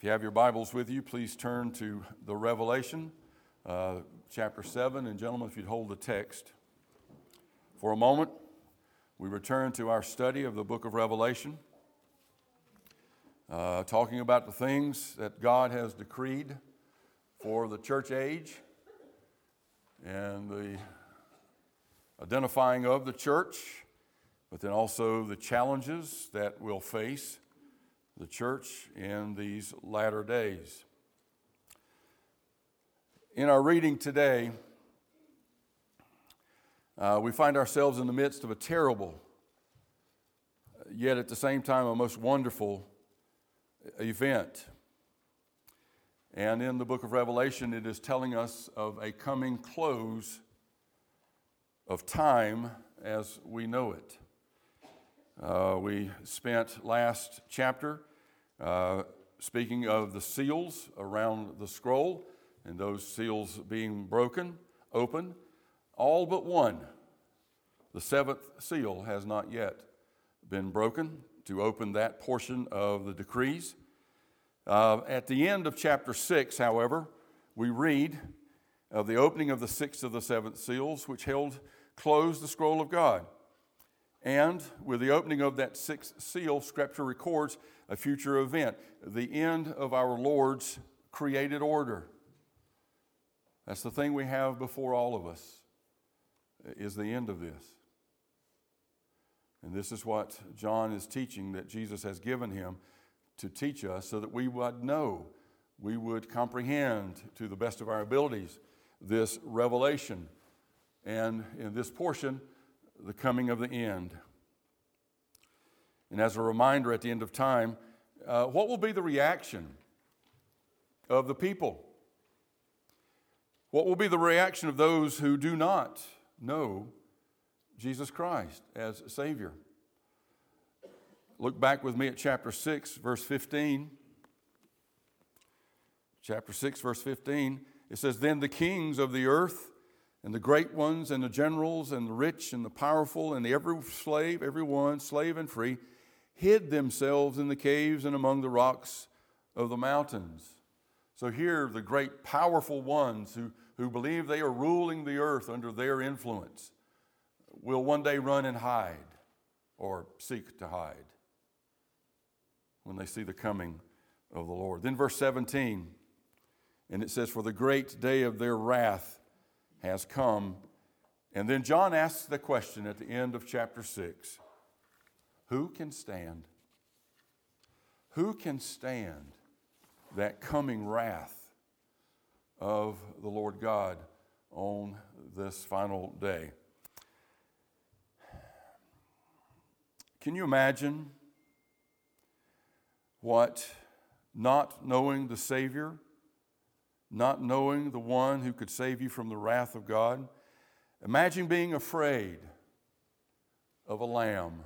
If you have your Bibles with you, please turn to the Revelation, chapter 7. And gentlemen, if you'd hold the text for a moment, we return to our study of the book of Revelation, talking about the things that God has decreed for the church age and the identifying of the church, but then also the challenges that will face the church in these latter days. In our reading today, we find ourselves in the midst of a terrible, yet at the same time a most wonderful event. And in the book of Revelation, it is telling us of a coming close of time as we know it. We spent last chapter speaking of the seals around the scroll and those seals being broken, open, all but one. The seventh seal has not yet been broken to open that portion of the decrees. At the end of chapter 6, however, we read of the opening of the sixth of the seventh seals, which held closed the scroll of God. And with the opening of that sixth seal, Scripture records a future event, the end of our Lord's created order. That's the thing we have before all of us, is the end of this. And this is what John is teaching, that Jesus has given him to teach us so that we would know, we would comprehend to the best of our abilities this revelation. And in this portion, the coming of the end. And as a reminder at the end of time, what will be the reaction of the people? What will be the reaction of those who do not know Jesus Christ as Savior? Look back with me at chapter 6, verse 15. Chapter 6, verse 15, it says, "Then the kings of the earth and the great ones, and the generals, and the rich, and the powerful, and every slave, everyone, slave and free, hid themselves in the caves and among the rocks of the mountains." So here, the great powerful ones who believe they are ruling the earth under their influence will one day run and hide, or seek to hide, when they see the coming of the Lord. Then verse 17, and it says, "For the great day of their wrath has come." And then John asks the question at the end of chapter 6, who can stand? Who can stand that coming wrath of the Lord God on this final day? Can you imagine what not knowing the Savior, not knowing the one who could save you from the wrath of God? Imagine being afraid of a lamb.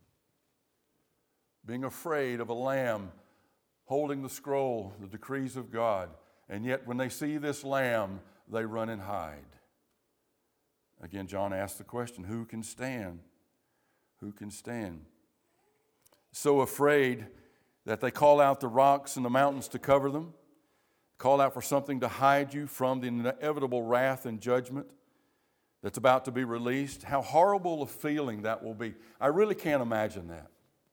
Being afraid of a lamb holding the scroll, the decrees of God. And yet when they see this lamb, they run and hide. Again, John asks the question, who can stand? Who can stand? So afraid that they call out the rocks and the mountains to cover them. Call out for something to hide you from the inevitable wrath and judgment that's about to be released. How horrible a feeling that will be. I really can't imagine that.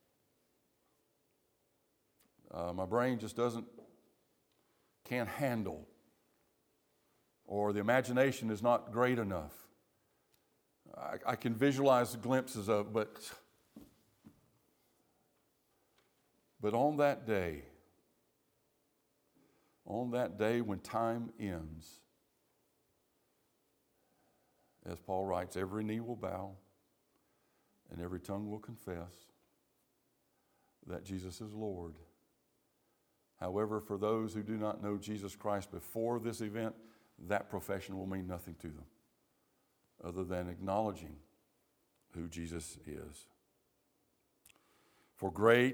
My brain just can't handle, or the imagination is not great enough. I can visualize glimpses of, but on that day when time ends, as Paul writes, every knee will bow and every tongue will confess that Jesus is Lord. However, for those who do not know Jesus Christ before this event, that profession will mean nothing to them other than acknowledging who Jesus is. For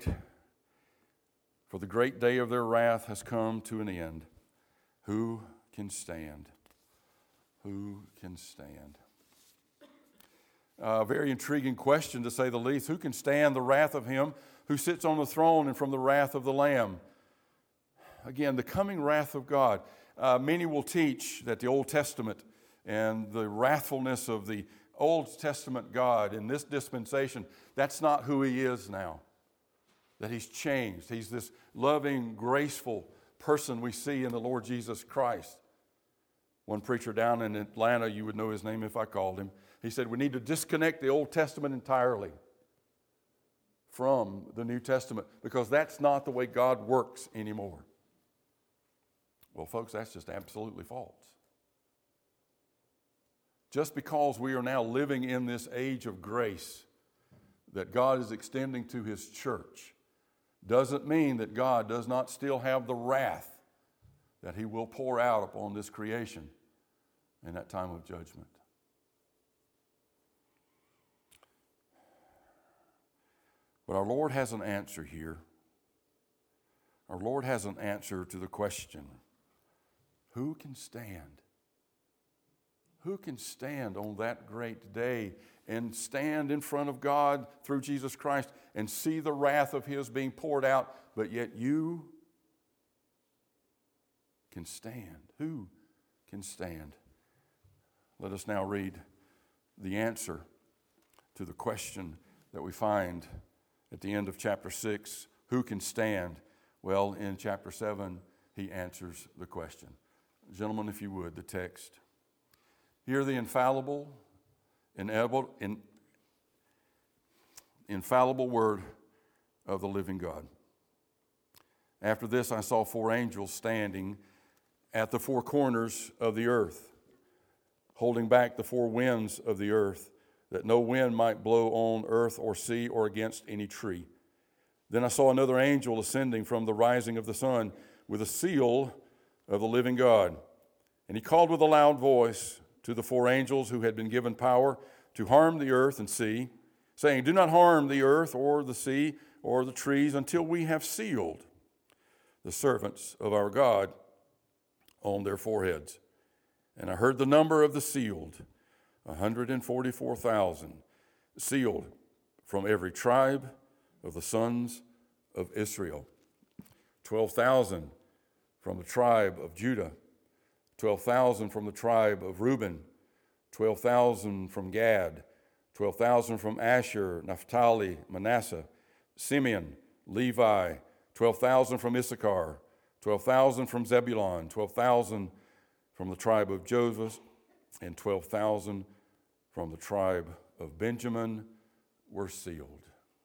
the great day of their wrath has come to an end. Who can stand? Who can stand? A very intriguing question, to say the least. Who can stand the wrath of him who sits on the throne and from the wrath of the Lamb? again, the coming wrath of God. Many will teach that the Old Testament and the wrathfulness of the Old Testament God in this dispensation, that's not who He is now. That He's changed. He's this loving, graceful person we see in the Lord Jesus Christ. One preacher down in Atlanta, you would know his name if I called him, he said we need to disconnect the Old Testament entirely from the New Testament because that's not the way God works anymore. Well, folks, that's just absolutely false. Just because we are now living in this age of grace that God is extending to His church doesn't mean that God does not still have the wrath that He will pour out upon this creation in that time of judgment. But our Lord has an answer here. Our Lord has an answer to the question, who can stand? Who can stand on that great day and stand in front of God through Jesus Christ and see the wrath of His being poured out, but yet you can stand? Who can stand? Let us now read the answer to the question that we find at the end of chapter 6. Who can stand? Well, in chapter 7, He answers the question. Gentlemen, if you would, the text. Hear the infallible word of the living God. After this, I saw 4 angels standing at the 4 corners of the earth, holding back the 4 winds of the earth, that no wind might blow on earth or sea or against any tree. Then I saw another angel ascending from the rising of the sun with a seal of the living God. And he called with a loud voice to the 4 angels who had been given power to harm the earth and sea, saying, do not harm the earth or the sea or the trees until we have sealed the servants of our God on their foreheads. And I heard the number of the sealed, 144,000, sealed from every tribe of the sons of Israel. 12,000 from the tribe of Judah, 12,000 from the tribe of Reuben, 12,000 from Gad, 12,000 from Asher, Naphtali, Manasseh, Simeon, Levi, 12,000 from Issachar, 12,000 from Zebulun, 12,000 from the tribe of Joseph, and 12,000 from the tribe of Benjamin were sealed.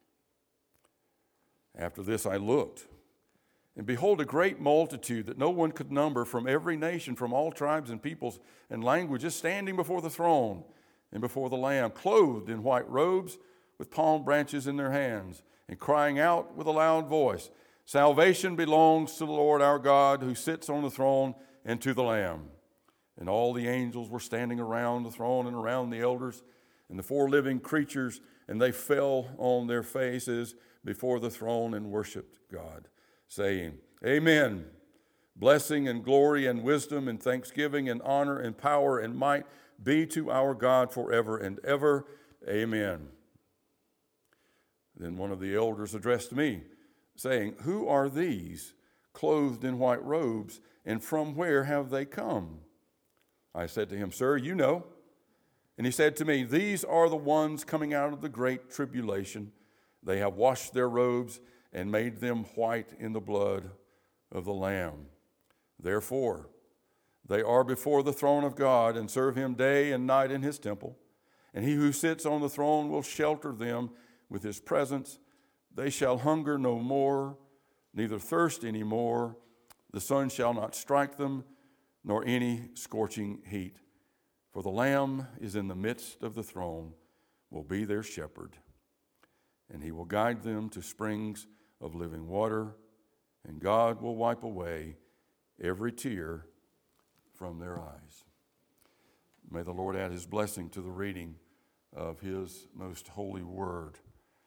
After this I looked, and behold, a great multitude that no one could number from every nation, from all tribes and peoples and languages, standing before the throne and before the Lamb, clothed in white robes with palm branches in their hands, and crying out with a loud voice, salvation belongs to the Lord our God, who sits on the throne, and to the Lamb. And all the angels were standing around the throne and around the elders and the 4 living creatures, and they fell on their faces before the throne and worshiped God, saying, Amen. Blessing and glory and wisdom and thanksgiving and honor and power and might be to our God forever and ever. Amen. Then one of the elders addressed me, saying, Who are these clothed in white robes, and from where have they come? I said to him, Sir, you know. And he said to me, These are the ones coming out of the great tribulation. They have washed their robes and made them white in the blood of the Lamb. Therefore, they are before the throne of God and serve Him day and night in His temple. And He who sits on the throne will shelter them with His presence. They shall hunger no more, neither thirst any more. The sun shall not strike them, nor any scorching heat. For the Lamb is in the midst of the throne, will be their shepherd. And He will guide them to springs of living water, and God will wipe away every tear from their eyes. May the Lord add His blessing to the reading of His most holy word.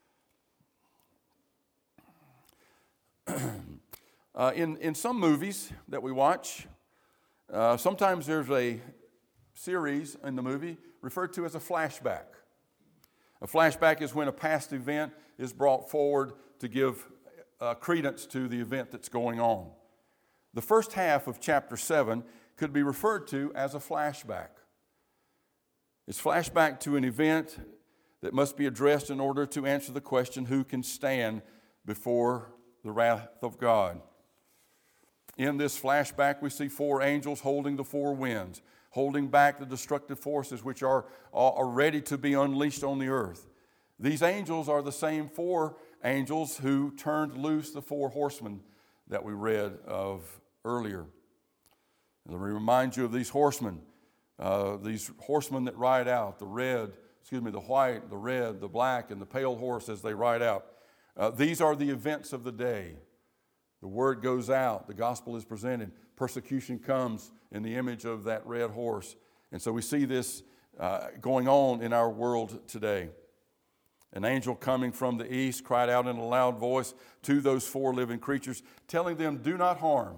In some movies that we watch, sometimes there's a series in the movie referred to as a flashback. A flashback is when a past event is brought forward to give credence to the event that's going on. The first half of chapter 7 could be referred to as a flashback. It's flashback to an event that must be addressed in order to answer the question, who can stand before the wrath of God? In this flashback, we see 4 angels holding the 4 winds, holding back the destructive forces which are ready to be unleashed on the earth. These angels are the same 4 angels who turned loose the 4 horsemen that we read of earlier. And let me remind you of these horsemen that ride out, the white, the red, the black, and the pale horse as they ride out. These are the events of the day. The word goes out, the gospel is presented, persecution comes in the image of that red horse. And so we see this going on in our world today. An angel coming from the east cried out in a loud voice to those 4 living creatures, telling them, do not harm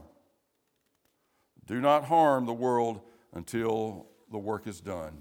the world until the work is done.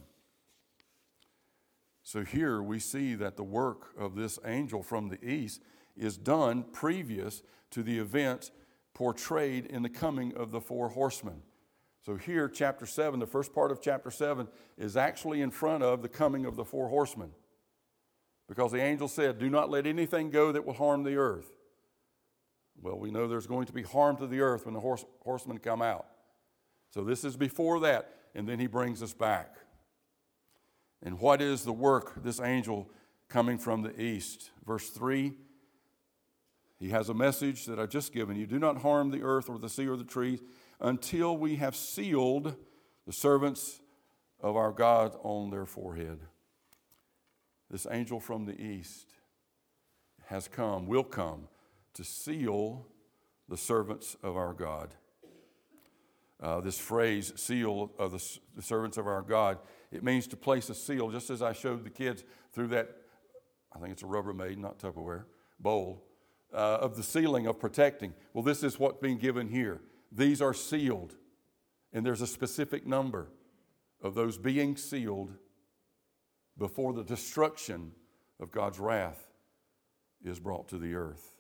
So here we see that the work of this angel from the east is done previous to the events portrayed in the coming of the 4 horsemen. So here, chapter 7, the first part of chapter 7 is actually in front of the coming of the 4 horsemen. Because the angel said, do not let anything go that will harm the earth. Well, we know there's going to be harm to the earth when the horsemen come out. So this is before that, and then he brings us back. And what is the work, this angel coming from the east? Verse 3, he has a message that I've just given you. Do not harm the earth or the sea or the trees until we have sealed the servants of our God on their forehead. This angel from the east will come to seal the servants of our God. This phrase, seal of the servants of our God, it means to place a seal, just as I showed the kids through that, I think it's a Rubbermaid, not Tupperware, bowl, of the sealing of protecting. Well, this is what's being given here. These are sealed, and there's a specific number of those being sealed before the destruction of God's wrath is brought to the earth.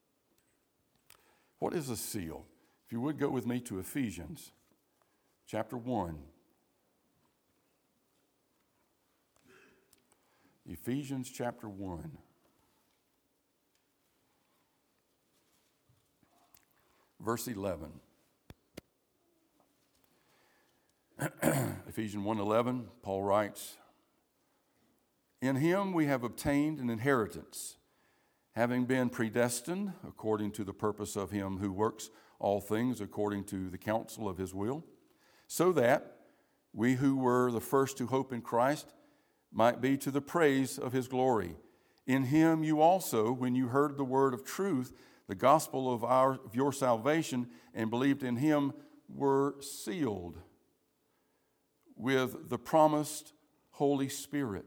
What is a seal? If you would go with me to Ephesians chapter 1. Ephesians chapter 1. Verse 11. Ephesians 1:11, Paul writes, in him we have obtained an inheritance, having been predestined according to the purpose of him who works all things according to the counsel of his will, so that we who were the first to hope in Christ might be to the praise of his glory. In him you also, when you heard the word of truth, the gospel of your salvation, and believed in him, were sealed with the promised Holy Spirit,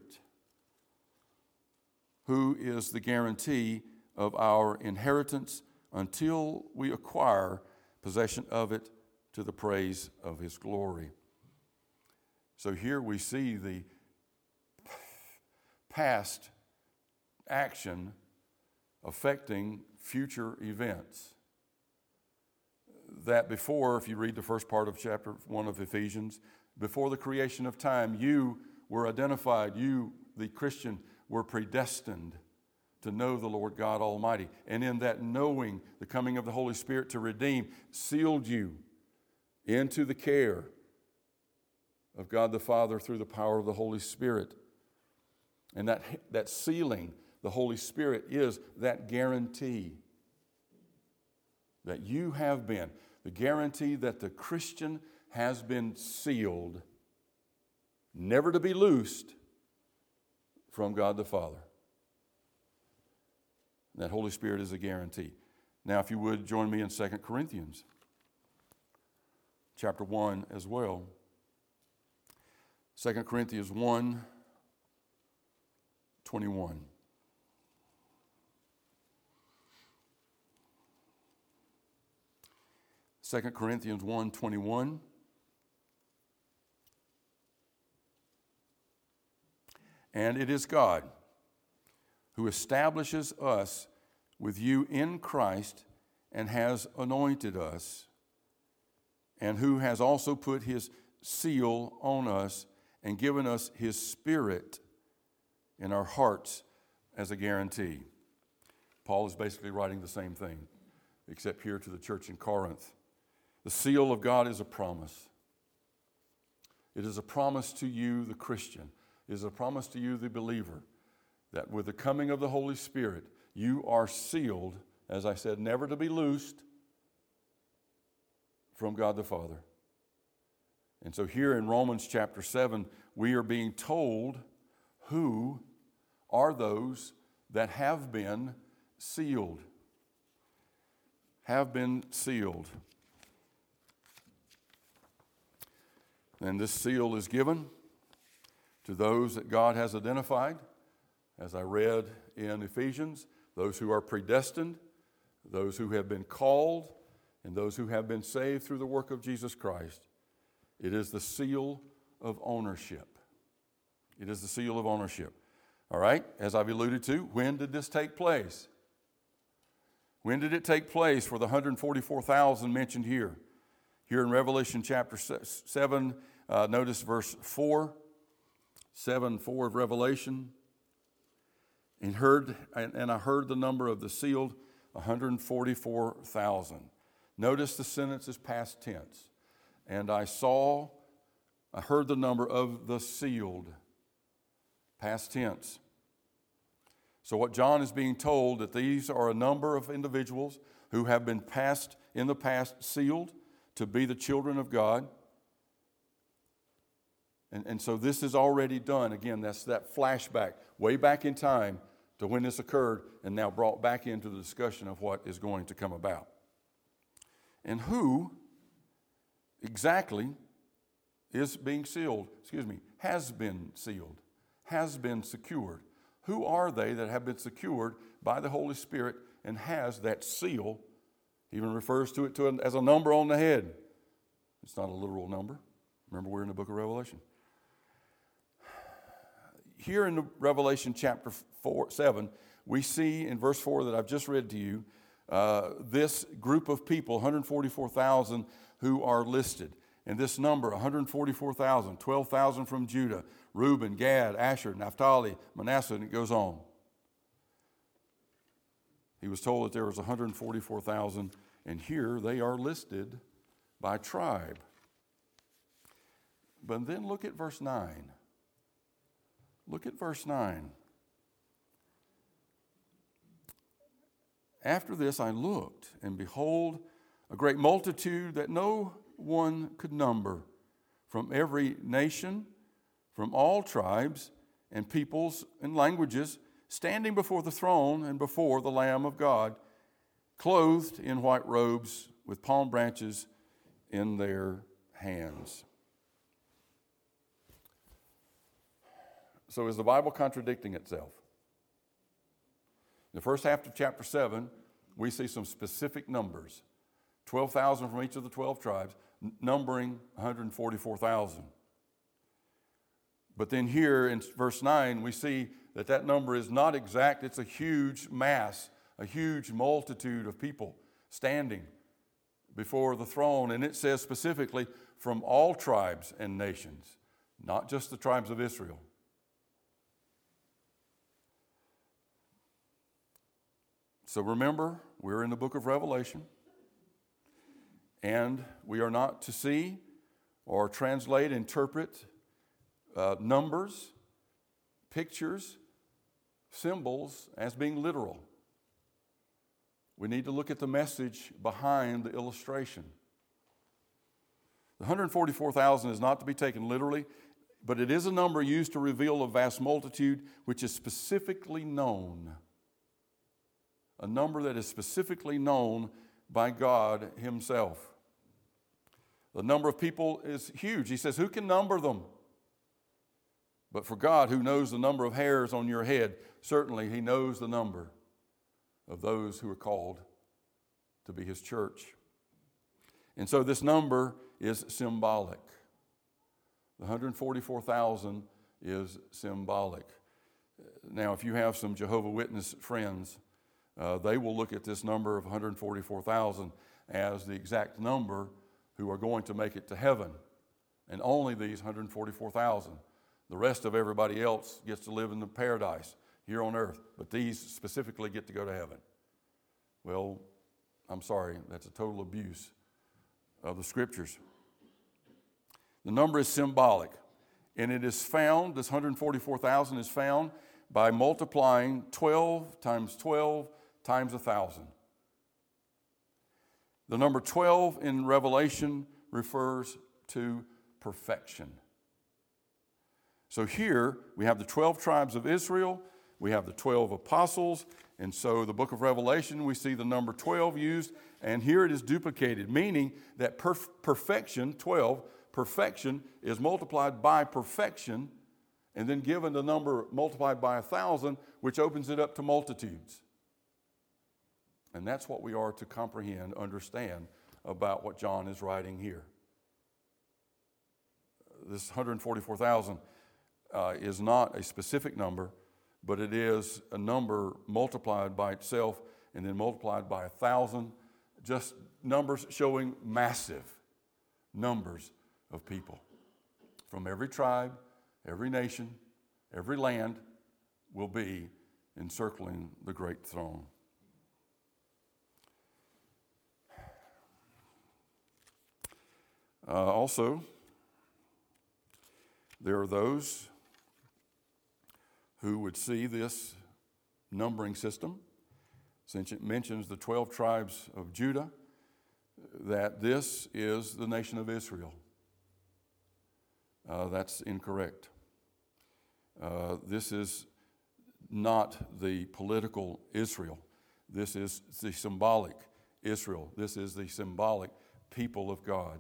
who is the guarantee of our inheritance until we acquire possession of it to the praise of his glory. So here we see the past action affecting future events. That before, if you read the first part of chapter 1 of Ephesians, before the creation of time, you were identified, you, the Christian, were predestined to know the Lord God Almighty. And in that knowing, the coming of the Holy Spirit to redeem sealed you into the care of God the Father through the power of the Holy Spirit. And that sealing, the Holy Spirit, is that guarantee that you have been, the guarantee that the Christian has been sealed, never to be loosed from God the Father. That Holy Spirit is a guarantee. Now, if you would join me in 2 Corinthians chapter 1 as well. 2 Corinthians 1:21. Second Corinthians 1:21. And it is God who establishes us with you in Christ and has anointed us, and who has also put his seal on us and given us his Spirit in our hearts as a guarantee. Paul is basically writing the same thing, except here to the church in Corinth. The seal of God is a promise. It is a promise to you, the Christian. It is a promise to you, the believer, that with the coming of the Holy Spirit, you are sealed, as I said, never to be loosed from God the Father. And so here in Romans chapter 7, we are being told who are those that have been sealed. Have been sealed. And this seal is given to those that God has identified, as I read in Ephesians, those who are predestined, those who have been called, and those who have been saved through the work of Jesus Christ. It is the seal of ownership. It is the seal of ownership. All right, as I've alluded to, when did this take place? When did it take place for the 144,000 mentioned here? Here in Revelation chapter 7, notice verse 4, 7:4 of Revelation. And I heard the number of the sealed, 144,000. Notice the sentence is past tense. And I heard the number of the sealed, past tense. So what John is being told, that these are a number of individuals who have been in the past sealed to be the children of God. And so this is already done. Again, that's that flashback way back in time to when this occurred, and now brought back into the discussion of what is going to come about. And who exactly is being sealed, has been sealed, has been secured. Who are they that have been secured by the Holy Spirit and has that seal? He even refers to it as a number on the head. It's not a literal number. Remember, we're in the book of Revelation. Here in the Revelation chapter 7, we see in verse 4 that I've just read to you, this group of people, 144,000 who are listed. And this number, 144,000, 12,000 from Judah, Reuben, Gad, Asher, Naphtali, Manasseh, and it goes on. He was told that there was 144,000, and here they are listed by tribe. But then look at verse 9. Look at verse 9. After this I looked, and behold, a great multitude that no one could number, from every nation, from all tribes and peoples and languages, standing before the throne and before the Lamb of God, clothed in white robes with palm branches in their hands. So is the Bible contradicting itself? In the first half of chapter 7, we see some specific numbers. 12,000 from each of the 12 tribes, numbering 144,000. But then here in verse 9, we see that number is not exact. It's a huge mass, a huge multitude of people standing before the throne. And it says specifically from all tribes and nations, not just the tribes of Israel. So remember, we're in the book of Revelation, and we are not to see or translate, interpret numbers, pictures, symbols as being literal. We need to look at the message behind the illustration. The 144,000 is not to be taken literally, but it is a number used to reveal a vast multitude which is specifically known. A number that is specifically known by God Himself. The number of people is huge. He says, who can number them? But for God, who knows the number of hairs on your head, certainly He knows the number of those who are called to be His church. And so this number is symbolic. The 144,000 is symbolic. Now, if you have some Jehovah's Witness friends, they will look at this number of 144,000 as the exact number who are going to make it to heaven, and only these 144,000. The rest of everybody else gets to live in the paradise here on earth, but these specifically get to go to heaven. Well, I'm sorry, that's a total abuse of the Scriptures. The number is symbolic, and it is found, this 144,000 is found by multiplying 12 times 12 times 1,000. The number 12 in Revelation refers to perfection. So here we have the 12 tribes of Israel, we have the 12 apostles, and so the book of Revelation, we see the number 12 used, and here it is duplicated, meaning that perfection, 12, perfection is multiplied by perfection, and then given the number multiplied by 1,000, which opens it up to multitudes. And that's what we are to comprehend, understand about what John is writing here. This 144,000 is not a specific number, but it is a number multiplied by itself and then multiplied by 1,000, just numbers showing massive numbers of people. From every tribe, every nation, every land will be encircling the great throne. Also, there are those who would see this numbering system, since it mentions the 12 tribes of Judah, that this is the nation of Israel. That's incorrect. This is not the political Israel. This is the symbolic Israel. This is the symbolic people of God.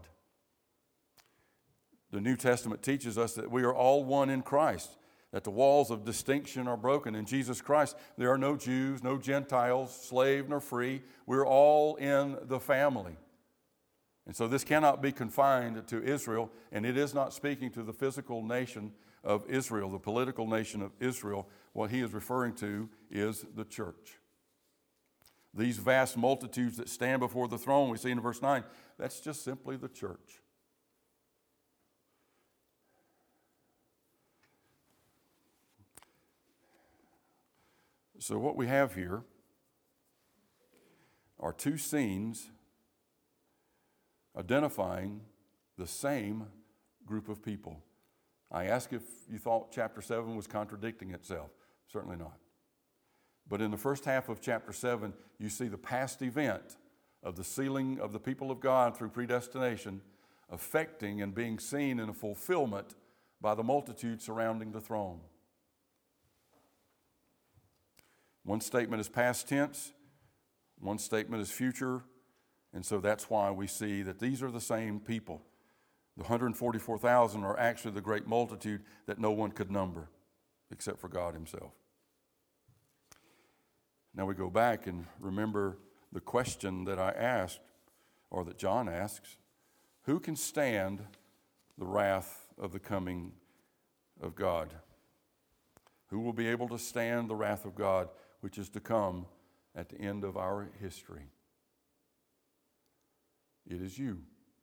The New Testament teaches us that we are all one in Christ, that the walls of distinction are broken. In Jesus Christ, there are no Jews, no Gentiles, slave nor free. We're all in the family. And so this cannot be confined to Israel, and it is not speaking to the physical nation of Israel, the political nation of Israel. What he is referring to is the church. These vast multitudes that stand before the throne, we see in verse 9, that's just simply the church. So what we have here are two scenes identifying the same group of people. I asked if you thought chapter 7 was contradicting itself. Certainly not. But in the first half of chapter 7, you see the past event of the sealing of the people of God through predestination affecting and being seen in a fulfillment by the multitude surrounding the throne. One statement is past tense, one statement is future, and so that's why we see that these are the same people. The 144,000 are actually the great multitude that no one could number except for God himself. Now we go back and remember the question that I asked, or that John asks, who can stand the wrath of the coming of God? Who will be able to stand the wrath of God which is to come at the end of our history? It is you.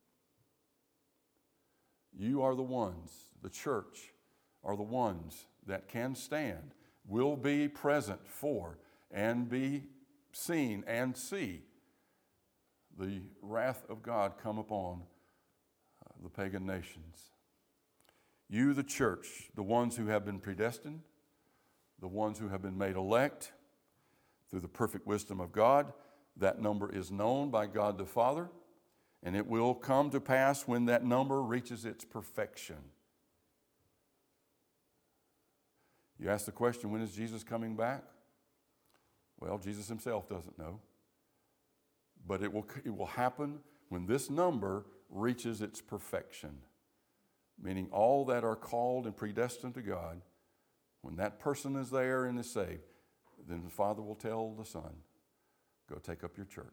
You are the ones, the church are the ones that can stand, will be present for, and be seen and see the wrath of God come upon the pagan nations. You, the church, the ones who have been predestined, the ones who have been made elect through the perfect wisdom of God, that number is known by God the Father, and it will come to pass when that number reaches its perfection. You ask the question, when is Jesus coming back? Well, Jesus himself doesn't know. But it will happen when this number reaches its perfection. Meaning all that are called and predestined to God, when that person is there and is saved, then the Father will tell the Son, go take up your church.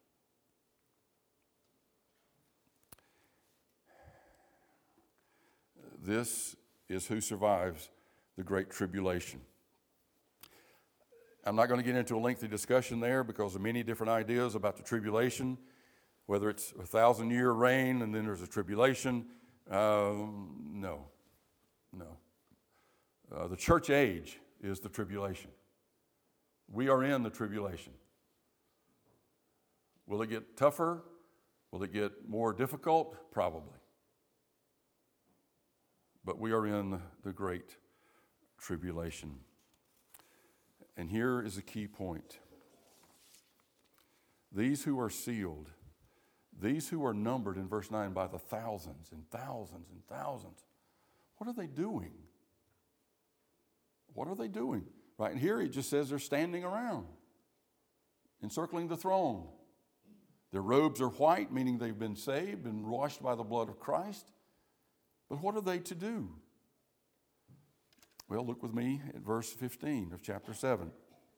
This is who survives the Great Tribulation. I'm not going to get into a lengthy discussion there because of many different ideas about the tribulation. Whether it's 1,000-year reign and then there's a tribulation, no. The church age is the tribulation. We are in the tribulation. Will it get tougher? Will it get more difficult? Probably. But we are in the great tribulation. And here is a key point. These who are sealed, these who are numbered in verse 9 by the thousands and thousands and thousands, what are they doing? What are they doing? Right, and here it just says they're standing around, encircling the throne. Their robes are white, meaning they've been saved, been washed by the blood of Christ. But what are they to do? Well, look with me at verse 15 of chapter 7.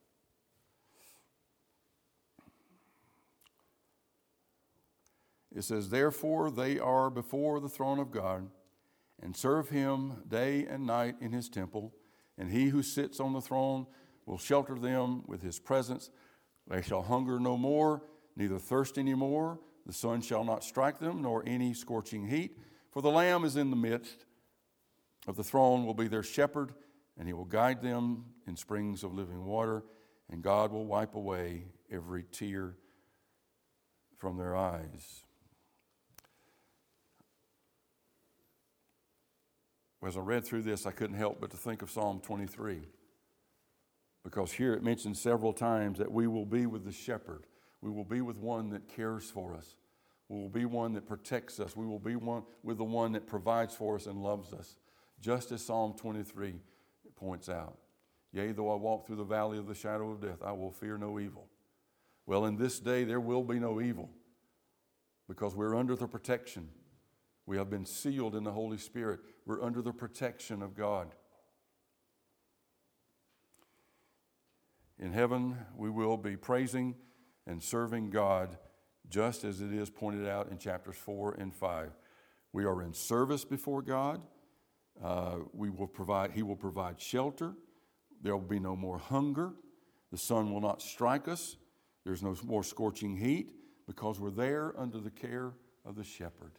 It says, "Therefore they are before the throne of God, and serve him day and night in his temple. And he who sits on the throne will shelter them with his presence. They shall hunger no more, neither thirst any more. The sun shall not strike them, nor any scorching heat. For the Lamb is in the midst of the throne, will be their shepherd, and he will guide them in springs of living water. And God will wipe away every tear from their eyes." As I read through this, I couldn't help but to think of Psalm 23. Because here it mentions several times that we will be with the shepherd. We will be with one that cares for us. We will be one that protects us. We will be with the one that provides for us and loves us. Just as Psalm 23 points out. "Yea, though I walk through the valley of the shadow of death, I will fear no evil." Well, in this day there will be no evil because we're under the protection. We have been sealed in the Holy Spirit. We're under the protection of God. In heaven, we will be praising and serving God just as it is pointed out in chapters 4 and 5. We are in service before God. He will provide shelter. There will be no more hunger. The sun will not strike us. There's no more scorching heat because we're there under the care of the shepherd.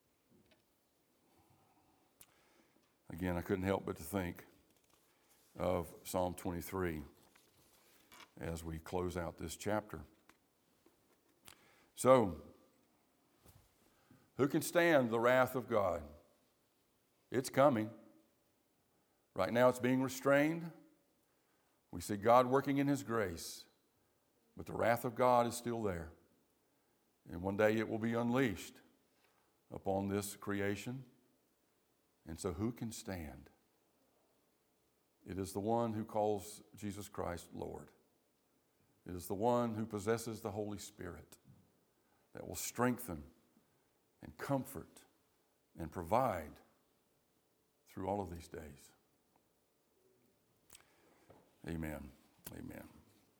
Again, I couldn't help but to think of Psalm 23 as we close out this chapter. So, who can stand the wrath of God? It's coming. Right now it's being restrained. We see God working in his grace, but the wrath of God is still there. And one day it will be unleashed upon this creation. And so who can stand? It is the one who calls Jesus Christ Lord. It is the one who possesses the Holy Spirit that will strengthen and comfort and provide through all of these days. Amen. Amen.